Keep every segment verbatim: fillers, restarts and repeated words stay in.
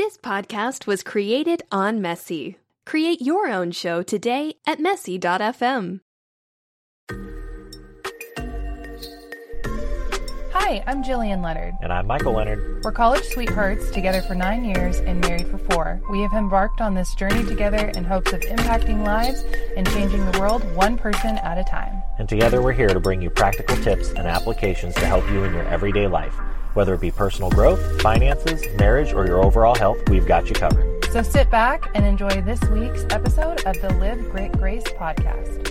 This podcast was created on Messy. Create your own show today at messy dot f m. Hi, I'm Jillian Leonard. And I'm Michael Leonard. We're college sweethearts, together for nine years and married for four. We have embarked on this journey together in hopes of impacting lives and changing the world one person at a time. And together we're here to bring you practical tips and applications to help you in your everyday life. Whether it be personal growth, finances, marriage, or your overall health, we've got you covered. So sit back and enjoy this week's episode of the Live Grit Grace podcast.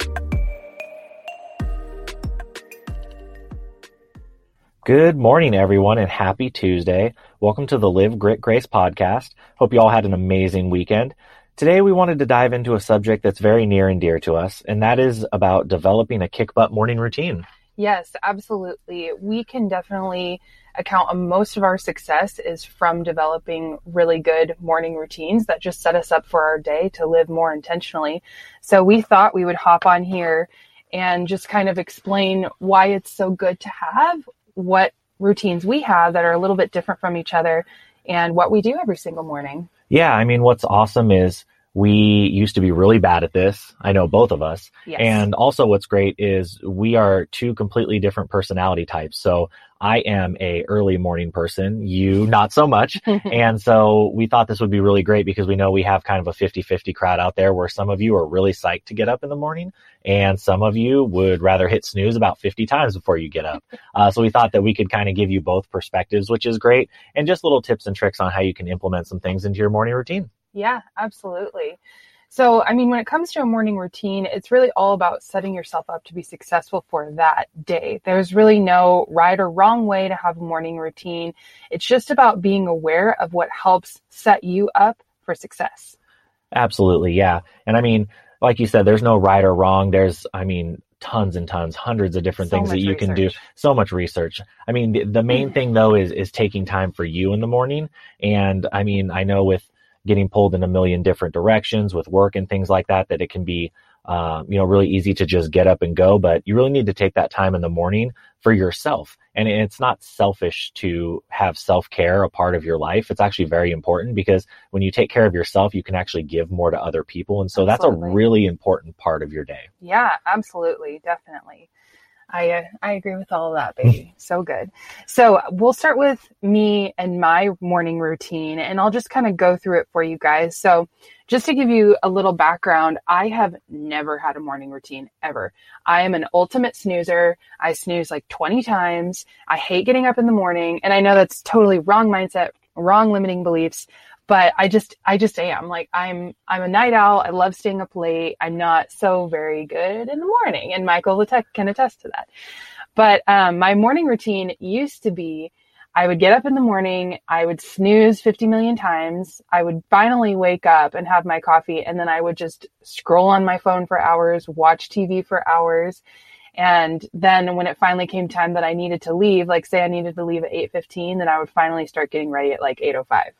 Good morning, everyone, and happy Tuesday. Welcome to the Live Grit Grace podcast. Hope you all had an amazing weekend. Today, we wanted to dive into a subject that's very near and dear to us, and that is about developing a kick-butt morning routine. Yes, absolutely. We can definitely account on most of our success is from developing really good morning routines that just set us up for our day to live more intentionally. So we thought we would hop on here and just kind of explain why it's so good to have, what routines we have that are a little bit different from each other, and what we do every single morning. Yeah, I mean, what's awesome is we used to be really bad at this. I know both of us. Yes. And also what's great is we are two completely different personality types. So I am a early morning person, you not so much. And so we thought this would be really great because we know we have kind of a fifty-fifty crowd out there where some of you are really psyched to get up in the morning and some of you would rather hit snooze about fifty times before you get up. Uh, so we thought that we could kind of give you both perspectives, which is great, and just little tips and tricks on how you can implement some things into your morning routine. Yeah, absolutely. So, I mean, when it comes to a morning routine, it's really all about setting yourself up to be successful for that day. There's really no right or wrong way to have a morning routine. It's just about being aware of what helps set you up for success. Absolutely, yeah. And I mean, like you said, there's no right or wrong. There's, I mean, tons and tons, hundreds of different So things that you much can do. research. So much research. I mean, the, the main thing though is is taking time for you in the morning. And I mean, I know with getting pulled in a million different directions with work and things like that, that it can be, um, you know, really easy to just get up and go, but you really need to take that time in the morning for yourself. And it's not selfish to have self-care a part of your life. It's actually very important because when you take care of yourself, you can actually give more to other people. And so Absolutely. That's a really important part of your day. Yeah, absolutely. Definitely. I uh, I agree with all of that, baby. So good. So we'll start with me and my morning routine, and I'll just kind of go through it for you guys. So just to give you a little background, I have never had a morning routine ever. I am an ultimate snoozer. I snooze like twenty times. I hate getting up in the morning. And I know that's totally wrong mindset, wrong limiting beliefs. But I just, I just am like, I'm, I'm a night owl. I love staying up late. I'm not so very good in the morning. And Michael Letech can attest to that. But, um, my morning routine used to be, I would get up in the morning. I would snooze fifty million times. I would finally wake up and have my coffee. And then I would just scroll on my phone for hours, watch T V for hours. And then when it finally came time that I needed to leave, like say I needed to leave at eight fifteen, then I would finally start getting ready at like eight oh five.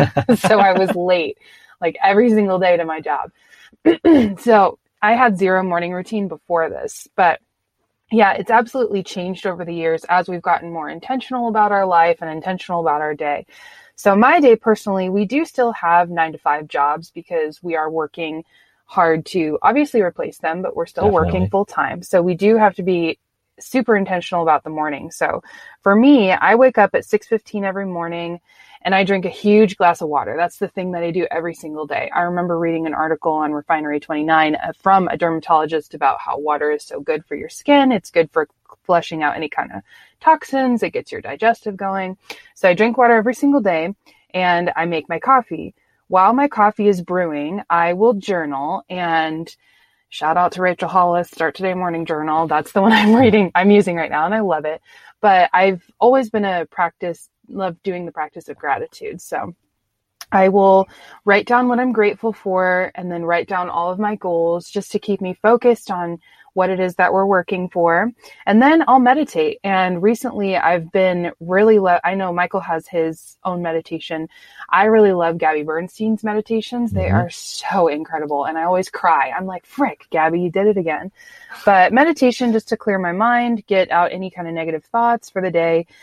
So I was late, like every single day to my job. So I had zero morning routine before this, but yeah, it's absolutely changed over the years as we've gotten more intentional about our life and intentional about our day. So my day personally, we do still have nine to five jobs because we are working hard to obviously replace them, but we're still Definitely. working full time. So we do have to be super intentional about the morning. So for me, I wake up at six fifteen every morning and I drink a huge glass of water. That's the thing that I do every single day. I remember reading an article on Refinery twenty-nine from a dermatologist about how water is so good for your skin. It's good for flushing out any kind of toxins. It gets your digestive going. So I drink water every single day and I make my coffee. While my coffee is brewing, I will journal, and shout out to Rachel Hollis, Start Today Morning Journal. That's the one I'm reading, I'm using right now, and I love it. But I've always been a practice, love doing the practice of gratitude. So I will write down what I'm grateful for and then write down all of my goals just to keep me focused on what it is that we're working for. And then I'll meditate. And recently I've been really, lo- I know Michael has his own meditation. I really love Gabby Bernstein's meditations. They Mm-hmm. are so incredible. And I always cry. I'm like, frick, Gabby, you did it again. But meditation just to clear my mind, get out any kind of negative thoughts for the day.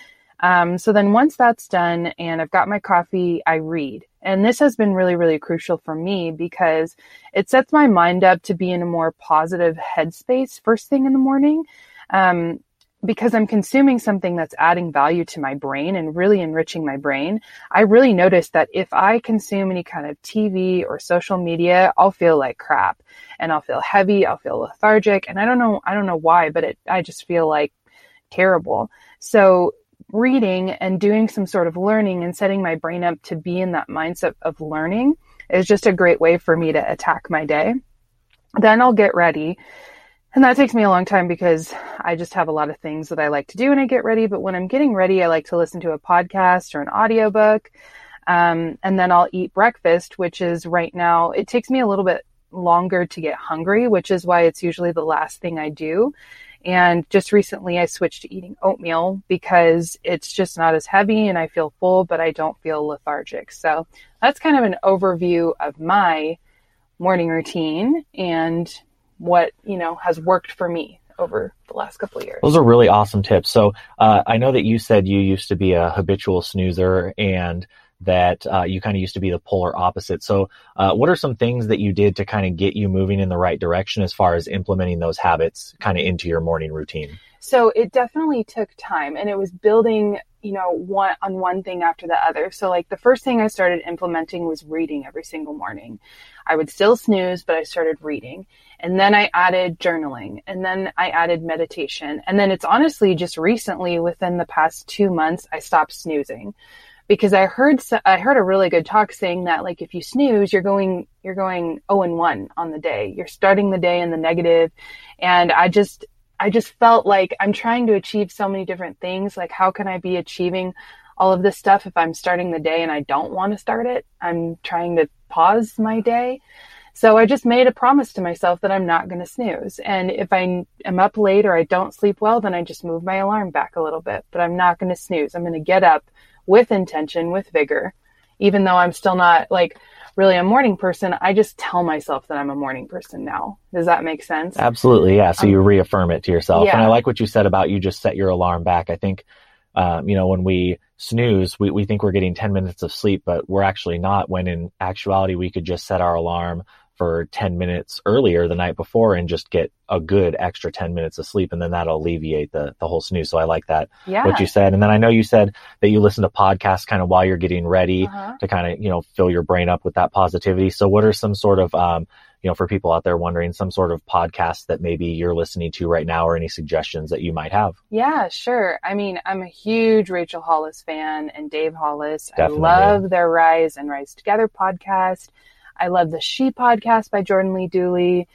Um, so then once that's done and I've got my coffee, I read. And this has been really, really crucial for me because it sets my mind up to be in a more positive headspace first thing in the morning. Um, because I'm consuming something that's adding value to my brain and really enriching my brain. I really noticed that if I consume any kind of T V or social media, I'll feel like crap and I'll feel heavy. I'll feel lethargic. And I don't know, I don't know why, but it, I just feel like terrible. So reading and doing some sort of learning and setting my brain up to be in that mindset of learning is just a great way for me to attack my day. Then I'll get ready. And that takes me a long time because I just have a lot of things that I like to do when I get ready. But when I'm getting ready, I like to listen to a podcast or an audiobook. Um, and then I'll eat breakfast, which is right now, it takes me a little bit longer to get hungry, which is why it's usually the last thing I do. And just recently I switched to eating oatmeal because it's just not as heavy and I feel full, but I don't feel lethargic. So that's kind of an overview of my morning routine and what, you know, has worked for me over the last couple of years. Those are really awesome tips. So uh, I know that you said you used to be a habitual snoozer and that uh, you kind of used to be the polar opposite. So uh, what are some things that you did to kind of get you moving in the right direction as far as implementing those habits kind of into your morning routine? So it definitely took time, and it was building, you know, one on one thing after the other. So like the first thing I started implementing was reading every single morning. I would still snooze, but I started reading. And then I added journaling, and then I added meditation. And then it's honestly just recently, within the past two months, I stopped snoozing. Because I heard I heard a really good talk saying that like if you snooze, you're going you're going oh and one on the day. You're starting the day in the negative. And I just I just felt like I'm trying to achieve so many different things. Like how can I be achieving all of this stuff if I'm starting the day and I don't want to start it? I'm trying to pause my day. So I just made a promise to myself that I'm not going to snooze. And if I am up late or I don't sleep well, then I just move my alarm back a little bit. But I'm not going to snooze. I'm going to get up with intention, with vigor, even though I'm still not like really a morning person. I just tell myself that I'm a morning person now. Does that make sense? Absolutely. Yeah. So um, you reaffirm it to yourself. Yeah. And I like what you said about you just set your alarm back. I think, um, you know, when we snooze, we, we think we're getting ten minutes of sleep, but we're actually not, when in actuality, we could just set our alarm for ten minutes earlier the night before and just get a good extra ten minutes of sleep. And then that'll alleviate the, the whole snooze. So I like that, yeah. what you said. And then I know you said that you listen to podcasts kind of while you're getting ready uh-huh. to kind of, you know, fill your brain up with that positivity. So what are some sort of, um, you know, for people out there wondering, some sort of podcasts that maybe you're listening to right now or any suggestions that you might have? Yeah, sure. I mean, I'm a huge Rachel Hollis fan and Dave Hollis. Definitely. I love their Rise and Rise Together podcast. I love the She podcast by Jordan Lee Dooley.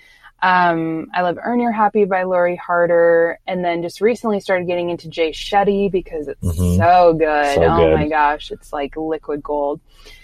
Um, I love Earn Your Happy by Lori Harder. And then just recently started getting into Jay Shetty because it's mm-hmm. so good. So oh good. my gosh. It's like liquid gold.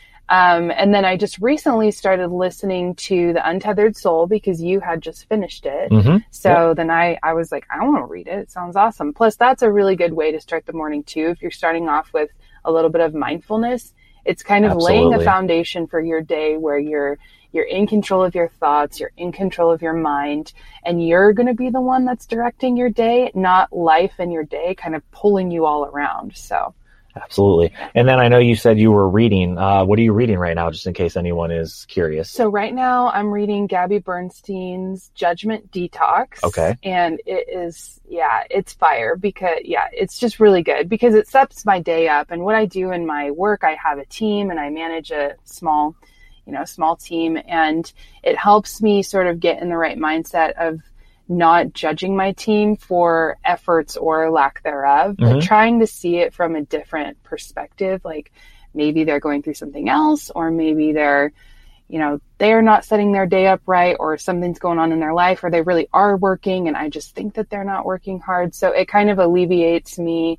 Um, and then I just recently started listening to The Untethered Soul because you had just finished it. Mm-hmm. So yep. then I, I was like, I want to read it. It sounds awesome. Plus that's a really good way to start the morning too. If you're starting off with a little bit of mindfulness, it's kind of Absolutely. laying a foundation for your day where you're you're in control of your thoughts, you're in control of your mind, and you're going to be the one that's directing your day, not life and your day kind of pulling you all around. So absolutely. And then I know you said you were reading. Uh, what are you reading right now, just in case anyone is curious? So right now I'm reading Gabby Bernstein's Judgment Detox. Okay. And it is, yeah, it's fire because, yeah, it's just really good because it sets my day up. And what I do in my work, I have a team and I manage a small, you know, small team. And it helps me sort of get in the right mindset of not judging my team for efforts or lack thereof, but mm-hmm. trying to see it from a different perspective. Like maybe they're going through something else, or maybe they're, you know, they're not setting their day up right, or something's going on in their life, or they really are working and I just think that they're not working hard. So it kind of alleviates me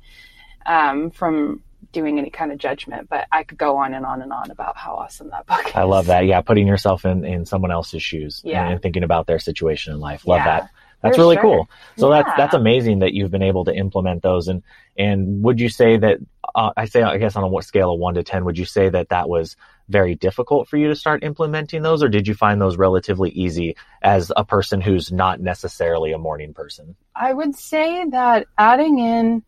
um, from doing any kind of judgment, but I could go on and on and on about how awesome that book is. I love that. Yeah. Putting yourself in, in someone else's shoes yeah. and, and thinking about their situation in life. Love yeah, that. That's for really sure. cool. So yeah. that's, that's amazing that you've been able to implement those. And, and would you say that, uh, I say, I guess on a what scale of one to ten, would you say that that was very difficult for you to start implementing those, or did you find those relatively easy as a person who's not necessarily a morning person? I would say that adding in,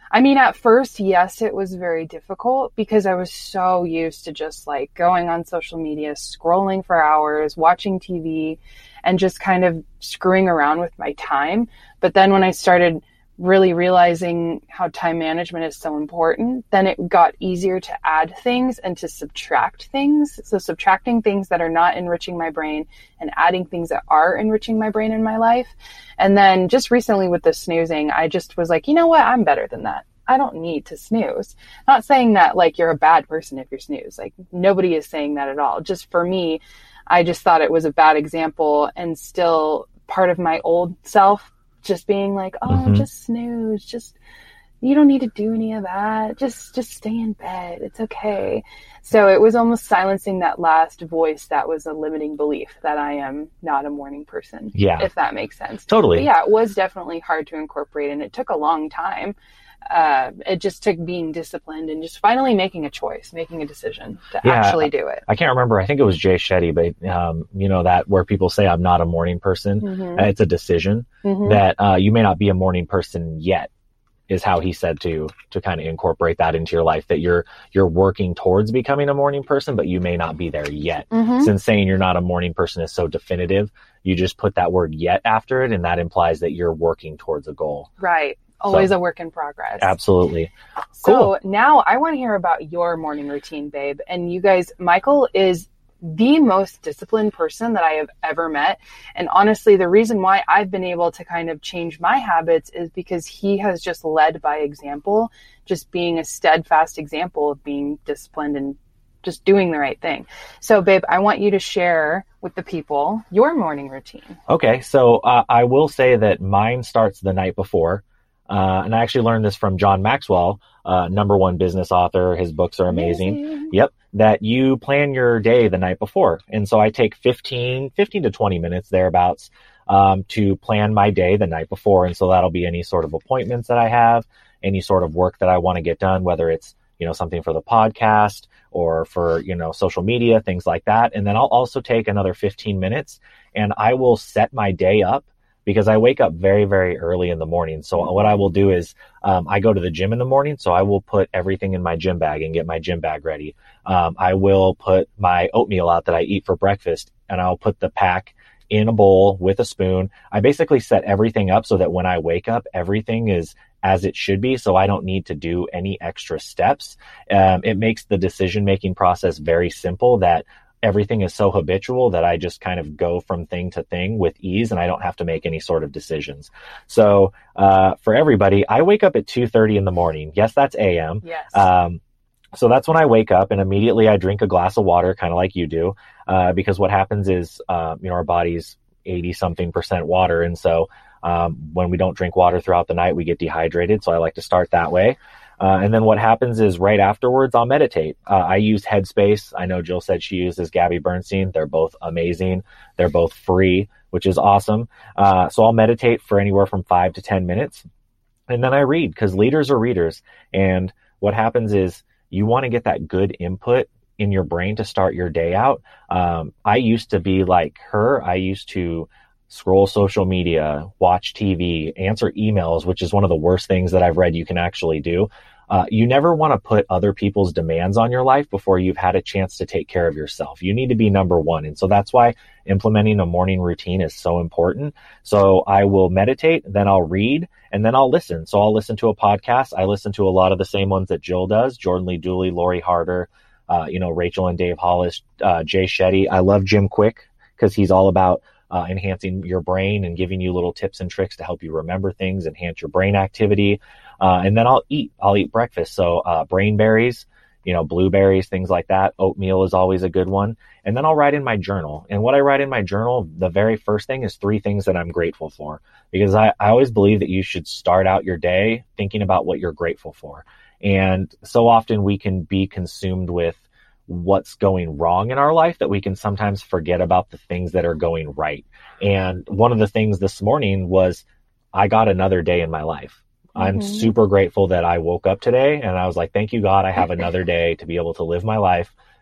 I mean, at first, yes, it was very difficult because I was so used to just like going on social media, scrolling for hours, watching T V, and just kind of screwing around with my time. But then when I started really realizing how time management is so important, then it got easier to add things and to subtract things. So subtracting things that are not enriching my brain and adding things that are enriching my brain in my life. And then just recently with the snoozing, I just was like, you know what? I'm better than that. I don't need to snooze. Not saying that like you're a bad person if you snooze. Like nobody is saying that at all. Just for me, I just thought it was a bad example and still part of my old self just being like, oh, mm-hmm. just snooze, just, you don't need to do any of that. Just, just stay in bed. It's okay. So it was almost silencing that last voice that was a limiting belief that I am not a morning person. Yeah. If that makes sense. Totally. But yeah, it was definitely hard to incorporate and it took a long time. Uh, it just took being disciplined and just finally making a choice, making a decision to yeah, actually do it. I can't remember. I think it was Jay Shetty, but, um, you know, that where people say I'm not a morning person, mm-hmm. it's a decision mm-hmm. that, uh, you may not be a morning person yet is how he said to, to kind of incorporate that into your life, that you're, you're working towards becoming a morning person, but you may not be there yet. Mm-hmm. Since saying you're not a morning person is so definitive, you just put that word yet after it. And that implies that you're working towards a goal. Right. Always so, a work in progress. Absolutely. So cool. Now I want to hear about your morning routine, babe. And you guys, Michael is the most disciplined person that I have ever met. And honestly, the reason why I've been able to kind of change my habits is because he has just led by example, just being a steadfast example of being disciplined and just doing the right thing. So babe, I want you to share with the people your morning routine. Okay. So uh, I will say that mine starts the night before. Uh, and I actually learned this from John Maxwell, uh, number one business author. His books are amazing. amazing. Yep. That you plan your day the night before. And so I take fifteen, fifteen to twenty minutes thereabouts, um, to plan my day the night before. And so that'll be any sort of appointments that I have, any sort of work that I want to get done, whether it's, you know, something for the podcast or for, you know, social media, things like that. And then I'll also take another fifteen minutes and I will set my day up. Because I wake up very, very early in the morning. So what I will do is um, I go to the gym in the morning. So I will put everything in my gym bag and get my gym bag ready. Um, I will put my oatmeal out that I eat for breakfast and I'll put the pack in a bowl with a spoon. I basically set everything up so that when I wake up, everything is as it should be. So I don't need to do any extra steps. Um, it makes the decision-making process very simple that everything is so habitual that I just kind of go from thing to thing with ease and I don't have to make any sort of decisions. So, uh, for everybody, I wake up at two thirty in the morning. Yes, that's A M. Yes. Um, so that's when I wake up and immediately I drink a glass of water, kind of like you do, uh, because what happens is, uh, you know, our body's eighty something percent water. And so, um, when we don't drink water throughout the night, we get dehydrated. So I like to start that way. Uh, and then what happens is right afterwards, I'll meditate. Uh, I use Headspace. I know Jill said she uses Gabby Bernstein. They're both amazing. They're both free, which is awesome. Uh, so I'll meditate for anywhere from five to ten minutes. And then I read because leaders are readers. And what happens is you want to get that good input in your brain to start your day out. Um, I used to be like her. I used to scroll social media, watch T V, answer emails, which is one of the worst things that I've read you can actually do. Uh, you never want to put other people's demands on your life before you've had a chance to take care of yourself. You need to be number one. And so that's why implementing a morning routine is so important. So I will meditate, then I'll read, and then I'll listen. So I'll listen to a podcast. I listen to a lot of the same ones that Jill does, Jordan Lee Dooley, Lori Harder, uh, you know, Rachel and Dave Hollis, uh, Jay Shetty. I love Jim Quick because he's all about Uh, enhancing your brain and giving you little tips and tricks to help you remember things, enhance your brain activity. Uh, and then I'll eat, I'll eat breakfast. So, uh, brain berries, you know, blueberries, things like that. Oatmeal is always a good one. And then I'll write in my journal. And what I write in my journal, the very first thing is three things that I'm grateful for, because I, I always believe that you should start out your day thinking about what you're grateful for. And so often we can be consumed with what's going wrong in our life that we can sometimes forget about the things that are going right. And one of the things this morning was I got another day in my life. Mm-hmm. I'm super grateful that I woke up today and I was like, thank you, God, I have another day to be able to live my life,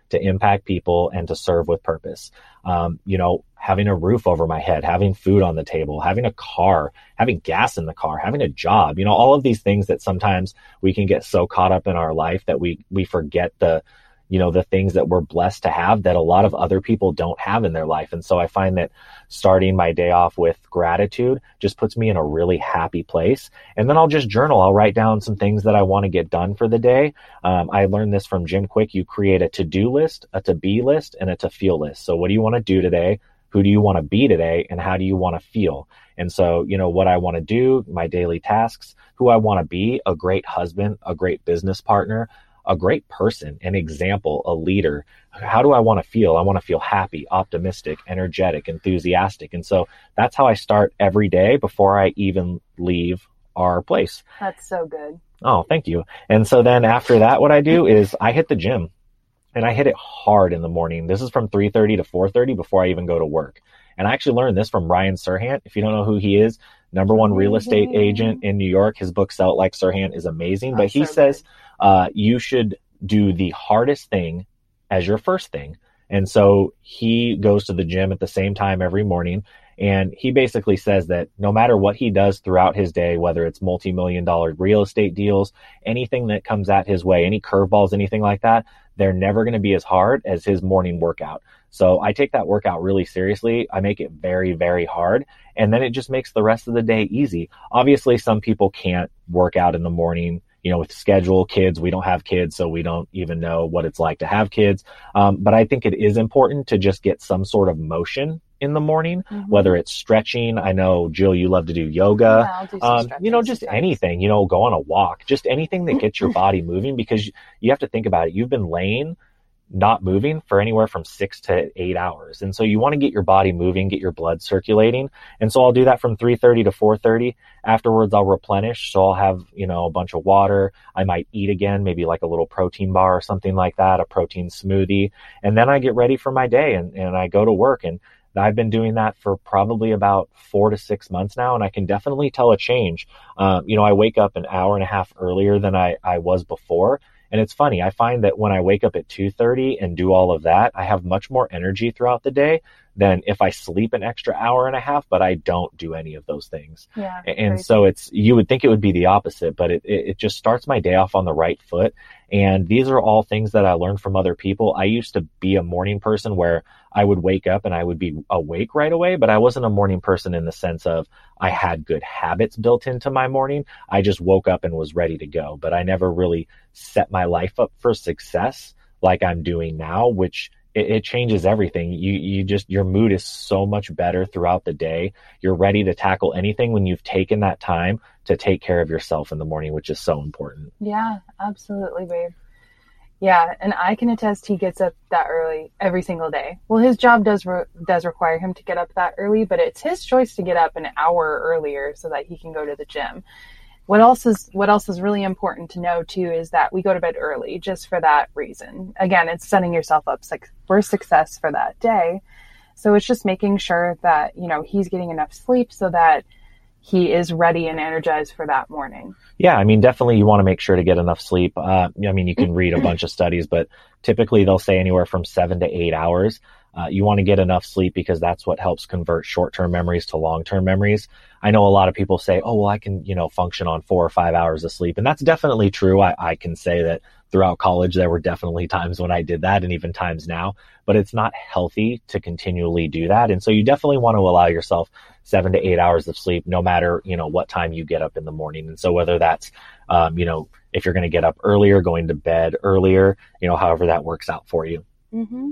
to impact people and to serve with purpose. Um, you know, having a roof over my head, having food on the table, having a car, having gas in the car, having a job, you know, all of these things that sometimes we can get so caught up in our life that we, we forget the, you know, the things that we're blessed to have that a lot of other people don't have in their life. And so I find that starting my day off with gratitude just puts me in a really happy place. And then I'll just journal. I'll write down some things that I want to get done for the day. Um, I learned this from Jim Quick. You create a to-do list, a to-be list, and a to-feel list. So what do you want to do today? Who do you want to be today? And how do you want to feel? And so, you know, what I want to do, my daily tasks, who I want to be, a great husband, a great business partner, a great person, an example, a leader. How do I want to feel? I want to feel happy, optimistic, energetic, enthusiastic. And so that's how I start every day before I even leave our place. That's so good. Oh, thank you. And so then after that, what I do is I hit the gym, and I hit it hard in the morning. This is from three thirty to four thirty before I even go to work. And I actually learned this from Ryan Serhant. If you don't know who he is, number one real estate agent in New York. His book, Sell It Like Serhant, is amazing. But he says uh, you should do the hardest thing as your first thing. And so he goes to the gym at the same time every morning. And he basically says that no matter what he does throughout his day, whether it's multi-million dollar real estate deals, anything that comes at his way, any curveballs, anything like that, they're never going to be as hard as his morning workout. So I take that workout really seriously. I make it very, very hard. And then it just makes the rest of the day easy. Obviously, some people can't work out in the morning, you know, with schedule, kids. We don't have kids, so we don't even know what it's like to have kids. Um, but I think it is important to just get some sort of motion in the morning, mm-hmm. whether it's stretching. I know, Jill, you love to do yoga, yeah, I'll do um, you know, just sometimes. Anything, you know, go on a walk, just anything that gets your body moving, because you have to think about it. You've been laying, not moving for anywhere from six to eight hours. And so you want to get your body moving, get your blood circulating. And so I'll do that from three thirty to four thirty. Afterwards, I'll replenish. So I'll have, you know, a bunch of water. I might eat again, maybe like a little protein bar or something like that, a protein smoothie. And then I get ready for my day and, and I go to work. And I've been doing that for probably about four to six months now, and I can definitely tell a change. Um, you know, I wake up an hour and a half earlier than I, I was before. And it's funny, I find that when I wake up at two thirty and do all of that, I have much more energy throughout the day than if I sleep an extra hour and a half, but I don't do any of those things. Yeah, and crazy. So it's, you would think it would be the opposite, but it, it, it just starts my day off on the right foot. And these are all things that I learned from other people. I used to be a morning person where I would wake up and I would be awake right away, but I wasn't a morning person in the sense of I had good habits built into my morning. I just woke up and was ready to go, but I never really set my life up for success like I'm doing now, which it, it changes everything. You, you just, your mood is so much better throughout the day. You're ready to tackle anything when you've taken that time to take care of yourself in the morning, which is so important. Yeah, absolutely, babe. Yeah, and I can attest he gets up that early every single day. Well, his job does re- does require him to get up that early, but it's his choice to get up an hour earlier so that he can go to the gym. What else is what else is really important to know too is that we go to bed early just for that reason. Again, it's setting yourself up for success for that day. So it's just making sure that, you know, he's getting enough sleep so that he is ready and energized for that morning. Yeah, I mean, definitely you want to make sure to get enough sleep. Uh, I mean, you can read a bunch of studies, but typically they'll say anywhere from seven to eight hours. Uh, you want to get enough sleep because that's what helps convert short-term memories to long-term memories. I know a lot of people say, oh, well, I can, you know, function on four or five hours of sleep. And that's definitely true. I, I can say that throughout college, there were definitely times when I did that and even times now, but it's not healthy to continually do that. And so you definitely want to allow yourself seven to eight hours of sleep, no matter, you know, what time you get up in the morning. And so whether that's, um, you know, if you're going to get up earlier, going to bed earlier, you know, however that works out for you. Mm-hmm.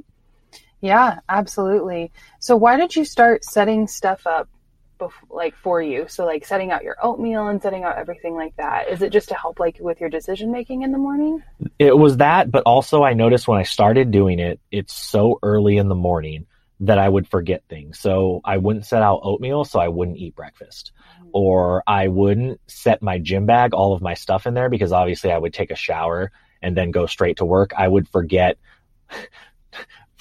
Yeah, absolutely. So why did you start setting stuff up bef- like for you? So like setting out your oatmeal and setting out everything like that. Is it just to help like with your decision making in the morning? It was that, but also I noticed when I started doing it, it's so early in the morning that I would forget things. So I wouldn't set out oatmeal, so I wouldn't eat breakfast. Mm-hmm. Or I wouldn't set my gym bag, all of my stuff in there, because obviously I would take a shower and then go straight to work. I would forget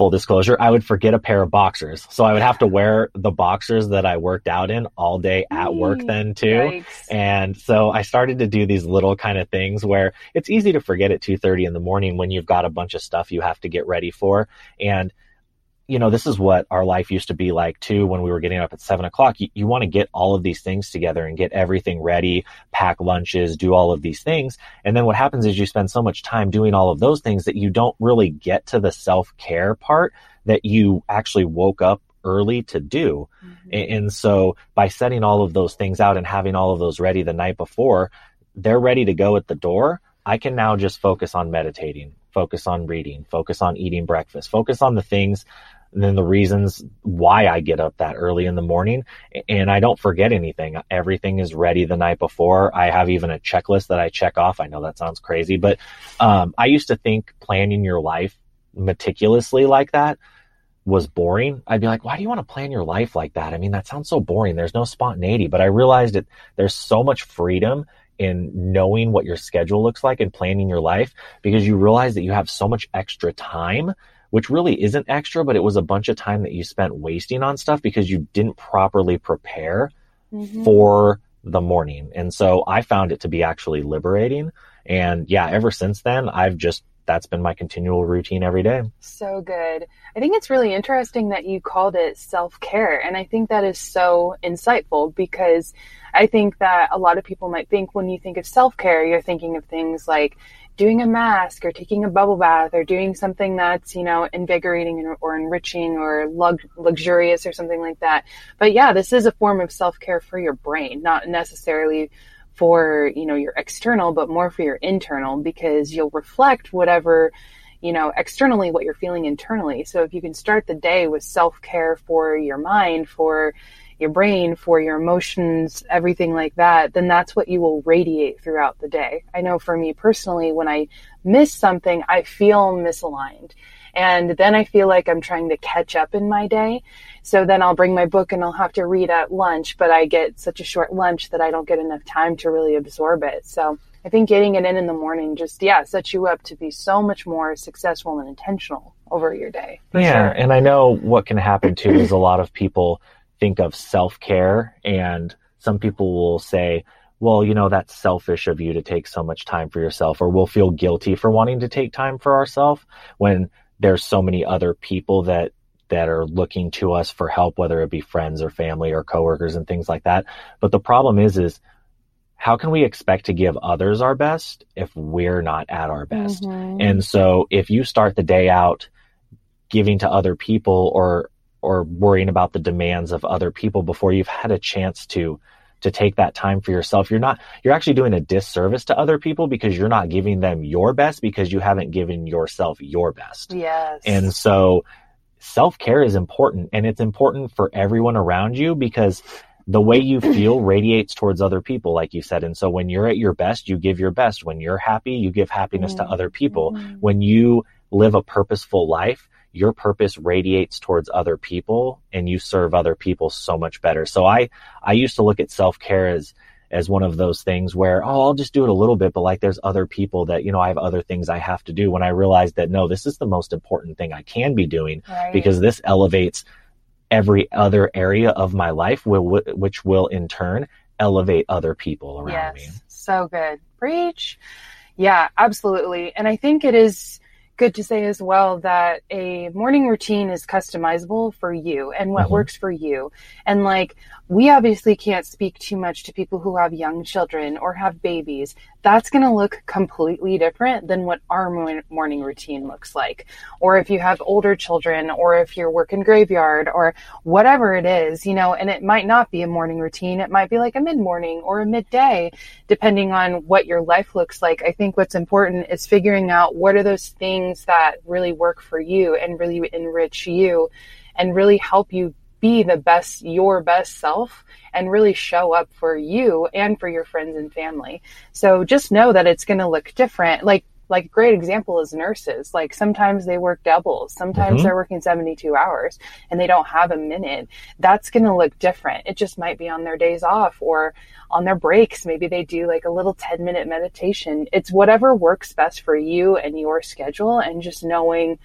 full disclosure, I would forget a pair of boxers. So I would have to wear the boxers that I worked out in all day at work then too. Yikes. And so I started to do these little kind of things where it's easy to forget at two thirty in the morning when you've got a bunch of stuff you have to get ready for. And you know, this is what our life used to be like too when we were getting up at seven o'clock. You, you want to get all of these things together and get everything ready, pack lunches, do all of these things. And then what happens is you spend so much time doing all of those things that you don't really get to the self-care part that you actually woke up early to do. Mm-hmm. And, and so by setting all of those things out and having all of those ready the night before, they're ready to go at the door. I can now just focus on meditating, focus on reading, focus on eating breakfast, focus on the things and then the reasons why I get up that early in the morning, and I don't forget anything. Everything is ready the night before. I have even a checklist that I check off. I know that sounds crazy, but um, I used to think planning your life meticulously like that was boring. I'd be like, why do you want to plan your life like that? I mean, that sounds so boring. There's no spontaneity, but I realized that there's so much freedom in knowing what your schedule looks like and planning your life, because you realize that you have so much extra time, which really isn't extra, but it was a bunch of time that you spent wasting on stuff because you didn't properly prepare mm-hmm. for the morning. And so I found it to be actually liberating. And yeah, ever since then, I've just, that's been my continual routine every day. So good. I think it's really interesting that you called it self-care. And I think that is so insightful, because I think that a lot of people might think when you think of self-care, you're thinking of things like doing a mask or taking a bubble bath or doing something that's, you know, invigorating or enriching or lug- luxurious or something like that. But yeah, this is a form of self-care for your brain, not necessarily for, you know, your external, but more for your internal, because you'll reflect whatever, you know, externally what you're feeling internally. So if you can start the day with self-care for your mind, for your brain, for your emotions, everything like that, then that's what you will radiate throughout the day. I know for me personally, when I miss something, I feel misaligned. And then I feel like I'm trying to catch up in my day. So then I'll bring my book and I'll have to read at lunch, but I get such a short lunch that I don't get enough time to really absorb it. So I think getting it in in the morning just, yeah, sets you up to be so much more successful and intentional over your day. Yeah. Sure. And I know what can happen too is a lot of people think of self-care, and some people will say, well, you know, that's selfish of you to take so much time for yourself, or we'll feel guilty for wanting to take time for ourselves when there's so many other people that that are looking to us for help, whether it be friends or family or coworkers and things like that. But the problem is, is how can we expect to give others our best if we're not at our best? Mm-hmm. And so if you start the day out giving to other people or or worrying about the demands of other people before you've had a chance to to take that time for yourself, you're not, you're actually doing a disservice to other people, because you're not giving them your best because you haven't given yourself your best. Yes. And so self-care is important, and it's important for everyone around you, because the way you feel radiates towards other people, like you said. And so when you're at your best, you give your best. When you're happy, you give happiness mm-hmm. to other people. Mm-hmm. When you live a purposeful life, your purpose radiates towards other people, and you serve other people so much better. So I, I used to look at self-care as, as one of those things where, oh, I'll just do it a little bit, but like there's other people that, you know, I have other things I have to do, when I realized that, no, this is the most important thing I can be doing, right, because this elevates every other area of my life, which will in turn elevate other people around yes. me. So good. Preach. Yeah, absolutely. And I think it is good to say as well that a morning routine is customizable for you and what mm-hmm. works for you. And like, we obviously can't speak too much to people who have young children or have babies. That's going to look completely different than what our morning routine looks like. Or if you have older children, or if you're working graveyard, or whatever it is, you know, and it might not be a morning routine. It might be like a mid-morning or a midday, depending on what your life looks like. I think what's important is figuring out what are those things that really work for you and really enrich you and really help you be the best, your best self, and really show up for you and for your friends and family. So just know that it's going to look different. Like, like a great example is nurses. Like sometimes they work doubles. Sometimes mm-hmm. they're working seventy-two hours and they don't have a minute. That's going to look different. It just might be on their days off or on their breaks. Maybe they do like a little ten minute meditation. It's whatever works best for you and your schedule, and just knowing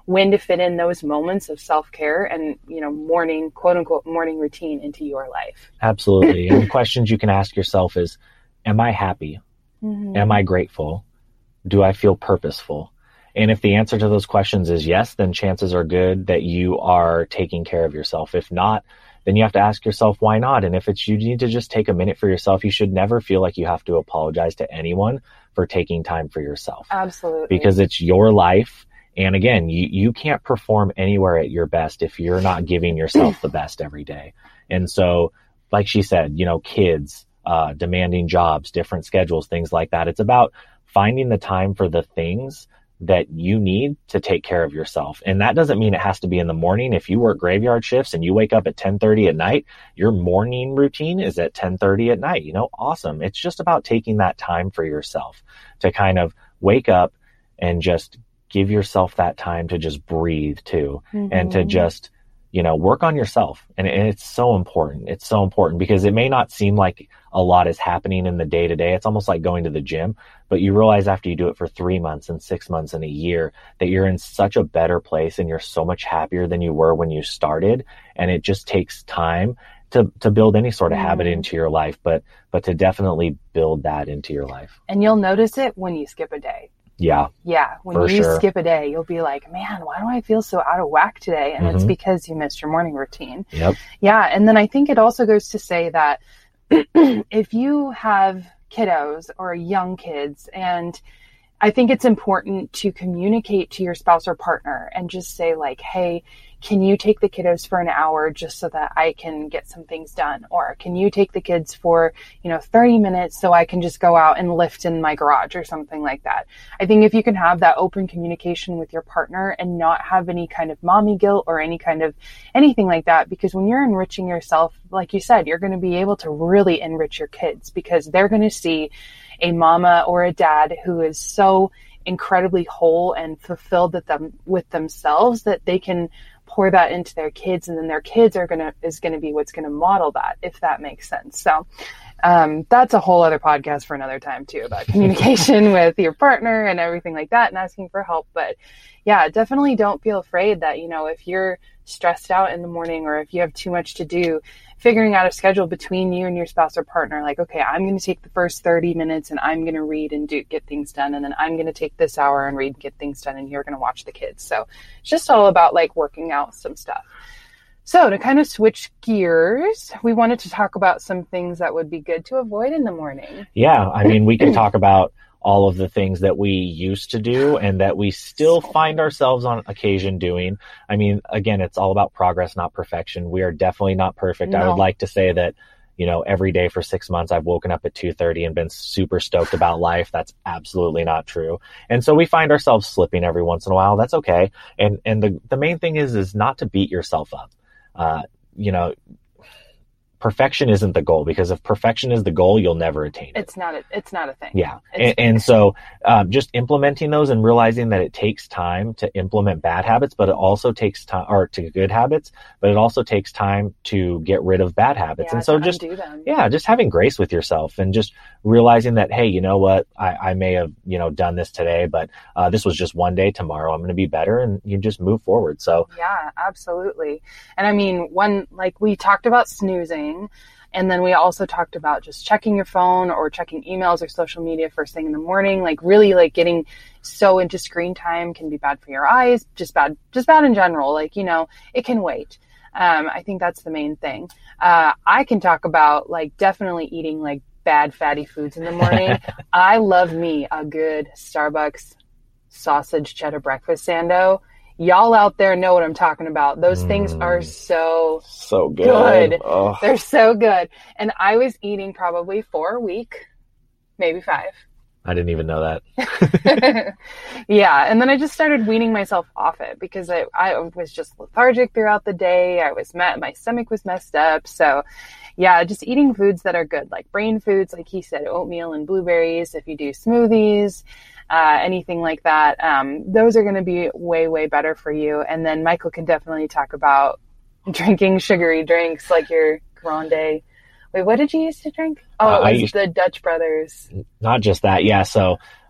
when to fit in those moments of self-care and, you know, morning, quote unquote, morning routine into your life. Absolutely. And the questions you can ask yourself is, am I happy? Mm-hmm. Am I grateful? Do I feel purposeful? And if the answer to those questions is yes, then chances are good that you are taking care of yourself. If not, then you have to ask yourself, why not? And if it's, you need to just take a minute for yourself, you should never feel like you have to apologize to anyone for taking time for yourself. Absolutely. Because it's your life. And again, you, you can't perform anywhere at your best if you're not giving yourself the best every day. And so, like she said, you know, kids, uh, demanding jobs, different schedules, things like that. It's about finding the time for the things that you need to take care of yourself. And that doesn't mean it has to be in the morning. If you work graveyard shifts and you wake up at ten thirty at night, your morning routine is at ten thirty at night. You know, awesome. It's just about taking that time for yourself to kind of wake up and just give yourself that time to just breathe too, mm-hmm. and to just, you know, work on yourself. And, and it's so important. It's so important because it may not seem like a lot is happening in the day to day. It's almost like going to the gym, but you realize after you do it for three months and six months and a year that you're in such a better place and you're so much happier than you were when you started. And it just takes time to, to build any sort of mm-hmm. habit into your life, but, but to definitely build that into your life. And you'll notice it when you skip a day. Yeah. Yeah. When for you sure. skip a day, you'll be like, man, why do I feel so out of whack today? And mm-hmm. it's because you missed your morning routine. Yep. Yeah. And then I think it also goes to say that if you have kiddos or young kids, and I think it's important to communicate to your spouse or partner and just say like, hey, can you take the kiddos for an hour just so that I can get some things done? Or can you take the kids for, you know, thirty minutes so I can just go out and lift in my garage or something like that? I think if you can have that open communication with your partner and not have any kind of mommy guilt or any kind of anything like that, because when you're enriching yourself, like you said, you're going to be able to really enrich your kids because they're going to see a mama or a dad who is so incredibly whole and fulfilled with them with themselves that they can pour that into their kids, and then their kids are gonna is gonna be what's gonna model that, if that makes sense. So um, that's a whole other podcast for another time too, about communication with your partner and everything like that, and asking for help. But yeah, definitely don't feel afraid that, you know, if you're stressed out in the morning or if you have too much to do, figuring out a schedule between you and your spouse or partner, like, okay, I'm going to take the first thirty minutes and I'm going to read and do get things done. And then I'm going to take this hour and read and get things done. And you're going to watch the kids. So it's just all about like working out some stuff. So to kind of switch gears, we wanted to talk about some things that would be good to avoid in the morning. Yeah. I mean, we can talk about all of the things that we used to do and that we still find ourselves on occasion doing. I mean, again, it's all about progress, not perfection. We are definitely not perfect. No. I would like to say that, you know, every day for six months, I've woken up at two thirty and been super stoked about life. That's absolutely not true. And so we find ourselves slipping every once in a while. That's okay. And, and the, the main thing is, is not to beat yourself up. Uh, you know, perfection isn't the goal, because if perfection is the goal, you'll never attain it. It's not a, it's not a thing. Yeah. And, and so um, just implementing those and realizing that it takes time to implement bad habits, but it also takes time, or to good habits, but it also takes time to get rid of bad habits. Yeah, and so just, them. yeah, just having grace with yourself and just realizing that, hey, you know what, I, I may have, you know, done this today, but uh, this was just one day. Tomorrow I'm going to be better, and you just move forward. So yeah, absolutely. And I mean, one, like we talked about snoozing, and then we also talked about just checking your phone or checking emails or social media first thing in the morning. Like really like getting so into screen time can be bad for your eyes, just bad, just bad in general. Like, you know, it can wait. Um, I think that's the main thing. Uh, I can talk about like definitely eating like bad fatty foods in the morning. I love me a good Starbucks sausage cheddar breakfast sando. Y'all out there know what I'm talking about. Those mm. things are so, so good. good. Oh. They're so good. And I was eating probably four a week, maybe five. I didn't even know that. Yeah. And then I just started weaning myself off it because I, I was just lethargic throughout the day. I was met, my stomach was messed up. So yeah, just eating foods that are good, like brain foods, like he said, oatmeal and blueberries. If you do smoothies, Uh, anything like that, um, those are going to be way, way better for you. And then Michael can definitely talk about drinking sugary drinks like your Grande. Wait, what did you used to drink? Oh, uh, it was used, the Dutch Brothers. Not just that. Yeah. So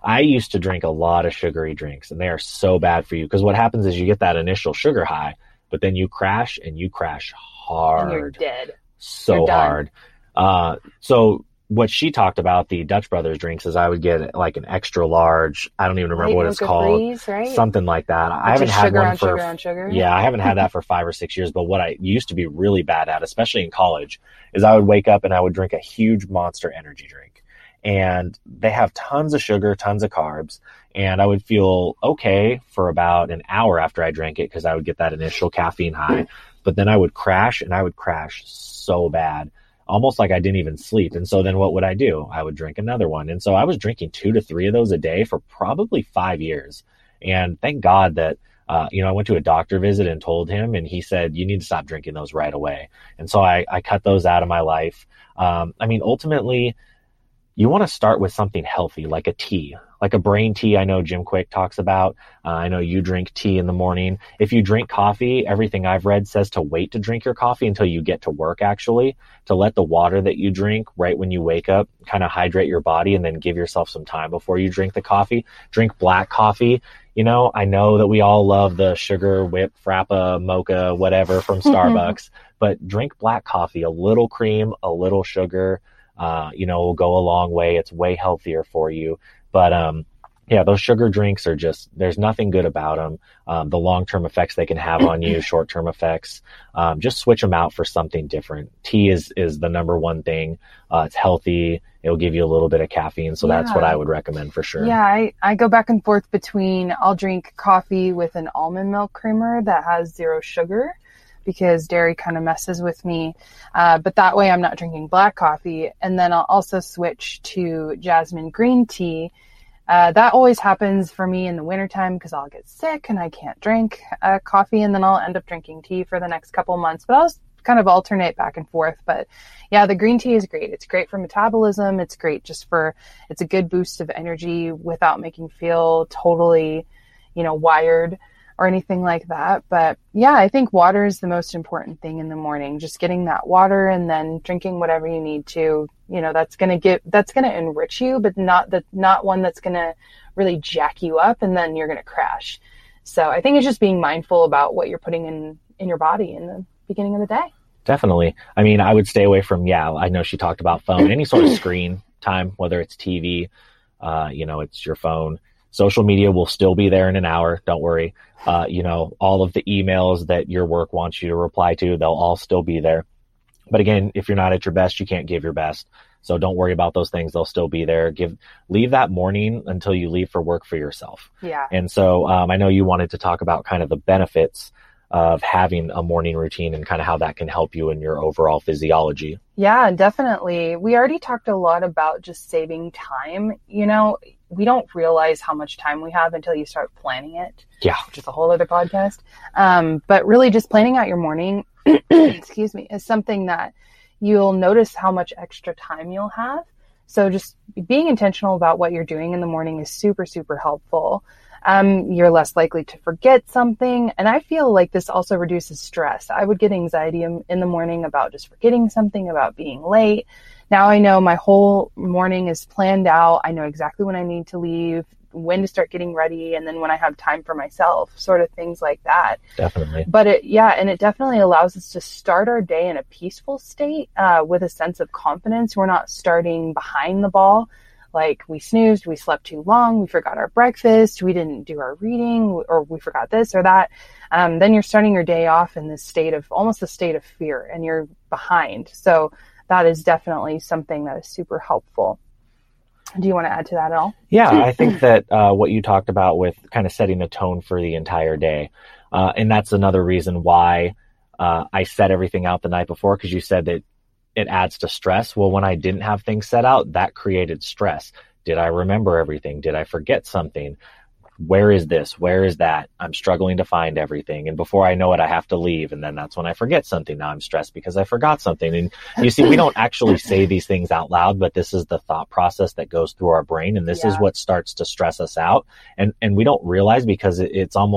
I used to drink a lot of sugary drinks, and they are so bad for you, because what happens is you get that initial sugar high, but then you crash, and you crash hard. And you're dead. So You're done. hard. Uh, so what she talked about, the Dutch Brothers drinks, is I would get like an extra large, I don't even remember White what it's mocha called. freeze, right? Something like that. I Which haven't is had sugar one on for, sugar on sugar. yeah, I haven't had that for five or six years, but what I used to be really bad at, especially in college, is I would wake up and I would drink a huge Monster energy drink. And they have tons of sugar, tons of carbs. And I would feel okay for about an hour after I drank it, because I would get that initial caffeine high. But then I would crash, and I would crash so bad, almost like I didn't even sleep. And so then what would I do? I would drink another one. And so I was drinking two to three of those a day for probably five years. And thank God that, uh, you know, I went to a doctor visit and told him, and he said, you need to stop drinking those right away. And so I, I cut those out of my life. Um, I mean, ultimately, you want to start with something healthy, like a tea, like a brain tea. I know Jim Quick talks about. Uh, I know you drink tea in the morning. If you drink coffee, everything I've read says to wait to drink your coffee until you get to work, actually, to let the water that you drink right when you wake up kind of hydrate your body, and then give yourself some time before you drink the coffee. Drink black coffee. You know, I know that we all love the sugar whip, frappa, mocha, whatever from Starbucks, but drink black coffee, a little cream, a little sugar. Uh, you know, will go a long way. It's way healthier for you. But, um, yeah, those sugar drinks are just, there's nothing good about them. Um, the long-term effects they can have on you, short-term effects, um, just switch them out for something different. Tea is, is the number one thing. Uh, it's healthy. It'll give you a little bit of caffeine. So Yeah. that's what I would recommend for sure. Yeah, I, I go back and forth between, I'll drink coffee with an almond milk creamer that has zero sugar, because dairy kind of messes with me. Uh, but that way I'm not drinking black coffee. And then I'll also switch to jasmine green tea. Uh, that always happens for me in the wintertime, because I'll get sick and I can't drink uh, coffee, and then I'll end up drinking tea for the next couple months. But I'll kind of alternate back and forth. But yeah, the green tea is great. It's great for metabolism. It's great just for, it's a good boost of energy without making you feel totally, you know, wired or anything like that. But yeah, I think water is the most important thing in the morning. Just getting that water and then drinking whatever you need to, you know, that's going to get, that's going to enrich you, but not that, not one that's going to really jack you up and then you're going to crash. So I think it's just being mindful about what you're putting in, in your body in the beginning of the day. Definitely. I mean, I would stay away from, yeah, I know she talked about phone, any sort of screen time, whether it's T V, uh, you know, it's your phone. Social media will still be there in an hour. Don't worry. Uh, you know, all of the emails that your work wants you to reply to, they'll all still be there. But again, if you're not at your best, you can't give your best. So don't worry about those things. They'll still be there. Give, leave that morning until you leave for work for yourself. Yeah. And so, um, I know you wanted to talk about kind of the benefits of having a morning routine and kind of how that can help you in your overall physiology. Yeah, definitely. We already talked a lot about just saving time. You know, we don't realize how much time we have until you start planning it. Yeah. Which is a whole other podcast. Um, but really just planning out your morning, excuse me, is something that you'll notice how much extra time you'll have. So just being intentional about what you're doing in the morning is super, super helpful. Um, you're less likely to forget something. And I feel like this also reduces stress. I would get anxiety in, in the morning about just forgetting something, about being late. Now I know my whole morning is planned out. I know exactly when I need to leave, when to start getting ready, and then when I have time for myself, sort of things like that. Definitely. But it, yeah, and it definitely allows us to start our day in a peaceful state, uh, with a sense of confidence. We're not starting behind the ball. Like we snoozed, we slept too long, we forgot our breakfast, we didn't do our reading, or we forgot this or that. Um, then you're starting your day off in this state of, almost a state of fear, and you're behind. So that is definitely something that is super helpful. Do you want to add to that at all? Yeah, I think that uh, what you talked about with kind of setting the tone for the entire day. Uh, and that's another reason why uh, I set everything out the night before, because you said that it adds to stress. Well, when I didn't have things set out, that created stress. Did I remember everything? Did I forget something? Where is this? Where is that? I'm struggling to find everything. And before I know it, I have to leave. And then that's when I forget something. Now I'm stressed because I forgot something. And you see, we don't actually say these things out loud, but this is the thought process that goes through our brain. And this Yeah. is what starts to stress us out. And, and we don't realize, because it, it's almost,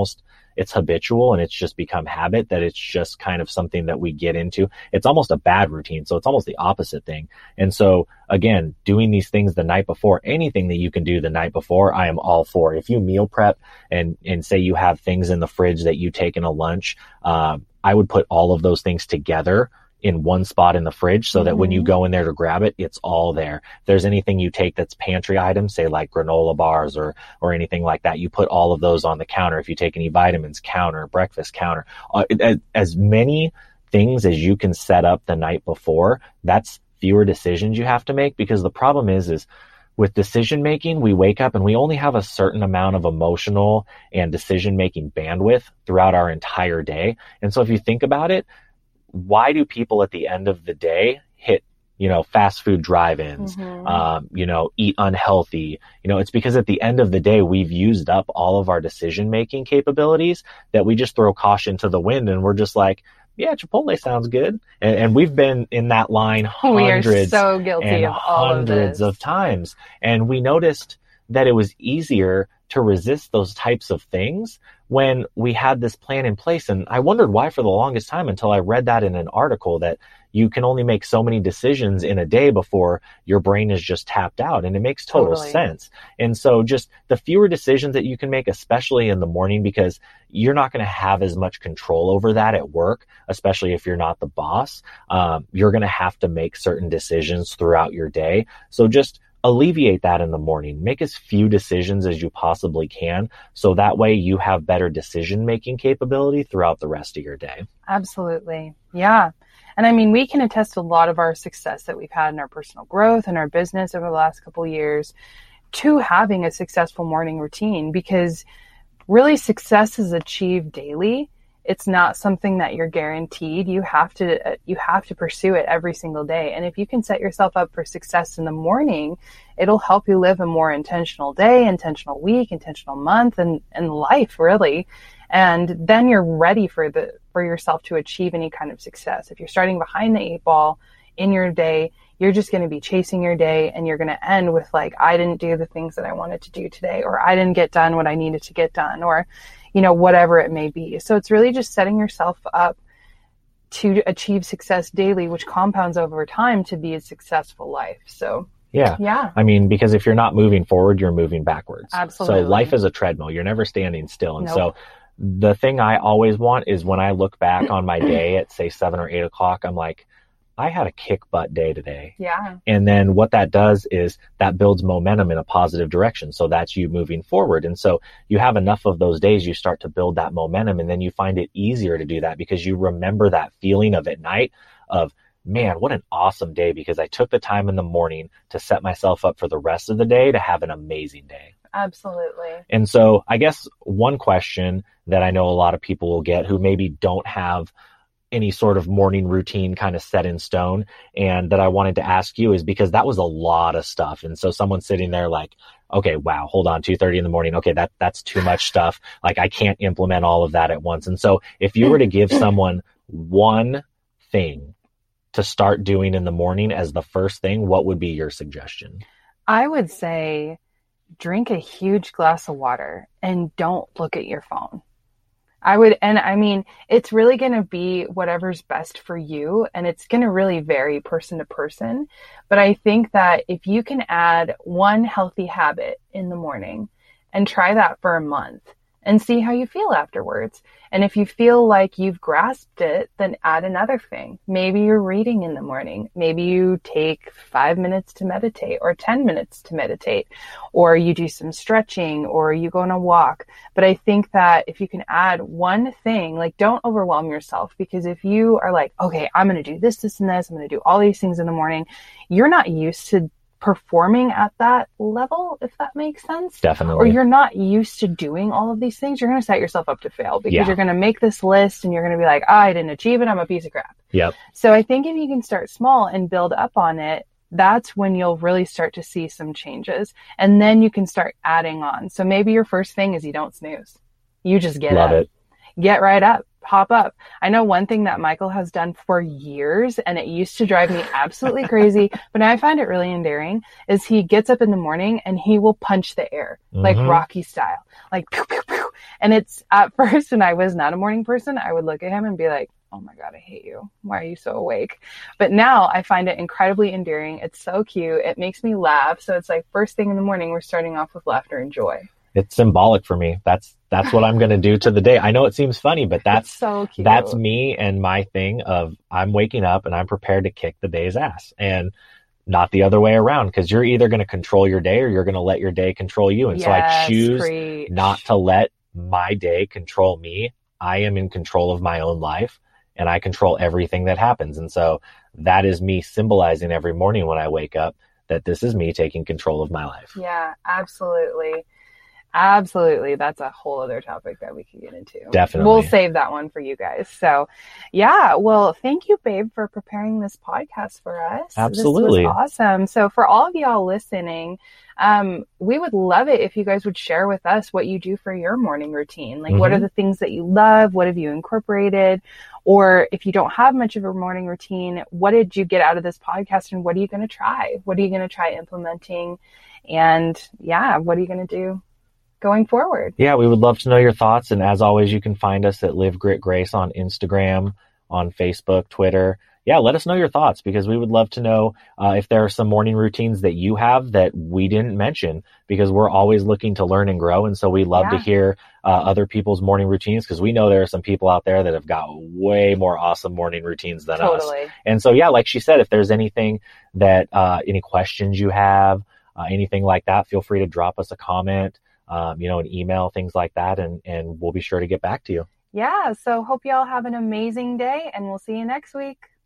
it's habitual and it's just become habit, that it's just kind of something that we get into. It's almost a bad routine. So it's almost the opposite thing. And so again, doing these things the night before, anything that you can do the night before, I am all for. If you meal prep and, and say you have things in the fridge that you take in a lunch, uh, I would put all of those things together in one spot in the fridge so that mm-hmm. when you go in there to grab it, it's all there. If there's anything you take that's pantry items, say like granola bars or, or anything like that, you put all of those on the counter. If you take any vitamins, counter, breakfast, counter, uh, as, as many things as you can set up the night before, that's fewer decisions you have to make. Because the problem is, is with decision making, we wake up and we only have a certain amount of emotional and decision making bandwidth throughout our entire day. And so if you think about it, why do people at the end of the day hit, you know, fast food drive-ins, mm-hmm. um, you know, eat unhealthy? You know, it's because at the end of the day, we've used up all of our decision-making capabilities that we just throw caution to the wind and we're just like, yeah, Chipotle sounds good. And, and we've been in that line hundreds we are so guilty and of all hundreds of, of times. And we noticed that it was easier to resist those types of things when we had this plan in place. And I wondered why for the longest time until I read that in an article that you can only make so many decisions in a day before your brain is just tapped out. And it makes total Totally. sense. And so just the fewer decisions that you can make, especially in the morning, because you're not going to have as much control over that at work, especially if you're not the boss. Um, you're going to have to make certain decisions throughout your day. So just alleviate that in the morning. Make as few decisions as you possibly can. So that way you have better decision-making capability throughout the rest of your day. Absolutely. Yeah. And I mean, we can attest to a lot of our success that we've had in our personal growth and our business over the last couple of years to having a successful morning routine, because really success is achieved daily. It's not something that you're guaranteed. You have to, you have to pursue it every single day. And if you can set yourself up for success in the morning, it'll help you live a more intentional day, intentional week, intentional month, and, and life really. And then you're ready for the, for yourself to achieve any kind of success. If you're starting behind the eight ball in your day, you're just going to be chasing your day and you're going to end with like, I didn't do the things that I wanted to do today, or I didn't get done what I needed to get done, or you know, whatever it may be. So it's really just setting yourself up to achieve success daily, which compounds over time to be a successful life. So yeah. Yeah. I mean, because if you're not moving forward, you're moving backwards. Absolutely. So life is a treadmill. You're never standing still. And Nope. so the thing I always want is when I look back on my day at say seven or eight o'clock, I'm like, I had a kick butt day today. Yeah. And then what that does is that builds momentum in a positive direction. So that's you moving forward. And so you have enough of those days, you start to build that momentum, and then you find it easier to do that because you remember that feeling of at night of, man, what an awesome day, because I took the time in the morning to set myself up for the rest of the day to have an amazing day. Absolutely. And so I guess one question that I know a lot of people will get who maybe don't have any sort of morning routine kind of set in stone, and that I wanted to ask you is because that was a lot of stuff. And so someone's sitting there like, okay, wow, hold on, two thirty in the morning. Okay, that that's too much stuff. Like I can't implement all of that at once. And so if you were to give someone one thing to start doing in the morning as the first thing, what would be your suggestion? I would say drink a huge glass of water and don't look at your phone. I would, and I mean, it's really going to be whatever's best for you, and it's going to really vary person to person. But I think that if you can add one healthy habit in the morning and try that for a month and see how you feel afterwards. And if you feel like you've grasped it, then add another thing. Maybe you're reading in the morning. Maybe you take five minutes to meditate or ten minutes to meditate, or you do some stretching, or you go on a walk. But I think that if you can add one thing, like don't overwhelm yourself, because if you are like, okay, I'm going to do this, this, and this, I'm going to do all these things in the morning, you're not used to performing at that level, if that makes sense. Definitely. Or you're not used to doing all of these things, you're going to set yourself up to fail, because Yeah. you're going to make this list and you're going to be like, oh, I didn't achieve it, I'm a piece of crap. Yep. So I think if you can start small and build up on it, that's when you'll really start to see some changes. And then you can start adding on. So maybe your first thing is you don't snooze. You just get Love up. it. Get right up. Hop up. I know one thing that Michael has done for years, and it used to drive me absolutely crazy, but now I find it really endearing, is he gets up in the morning and he will punch the air, like Mhm. Rocky style, like pew, pew, pew. And it's at first, when I was not a morning person, I would look at him and be like, oh my God, I hate you. Why are you so awake? But now I find it incredibly endearing. It's so cute. It makes me laugh. So it's like first thing in the morning, we're starting off with laughter and joy. It's symbolic for me. That's, that's what I'm going to do to the day. I know it seems funny, but that's, it's so cute. That's me and my thing of I'm waking up and I'm prepared to kick the day's ass, and not the other way around, because you're either going to control your day or you're going to let your day control you. And yes, so I choose preach. not to let my day control me. I am in control of my own life, and I control everything that happens. And so that is me symbolizing every morning when I wake up that this is me taking control of my life. Yeah, absolutely. Absolutely. That's a whole other topic that we could get into. Definitely. We'll save that one for you guys. So yeah, well, thank you, babe, for preparing this podcast for us. Absolutely. This was awesome. So for all of y'all listening, um, we would love it if you guys would share with us what you do for your morning routine. Like, mm-hmm. what are the things that you love? What have you incorporated? Or if you don't have much of a morning routine, what did you get out of this podcast, and what are you going to try? What are you going to try implementing? And yeah, what are you going to do going forward? Yeah, we would love to know your thoughts. And as always, you can find us at Live Grit Grace on Instagram, on Facebook, Twitter. Yeah, let us know your thoughts, because we would love to know uh, if there are some morning routines that you have that we didn't mention, because we're always looking to learn and grow. And so we love yeah. to hear uh, other people's morning routines, because we know there are some people out there that have got way more awesome morning routines than totally. us. And so, yeah, like she said, if there's anything that, uh, any questions you have, uh, anything like that, feel free to drop us a comment. Um, you know, an email, things like that, and, and we'll be sure to get back to you. Yeah, so hope y'all have an amazing day, and we'll see you next week.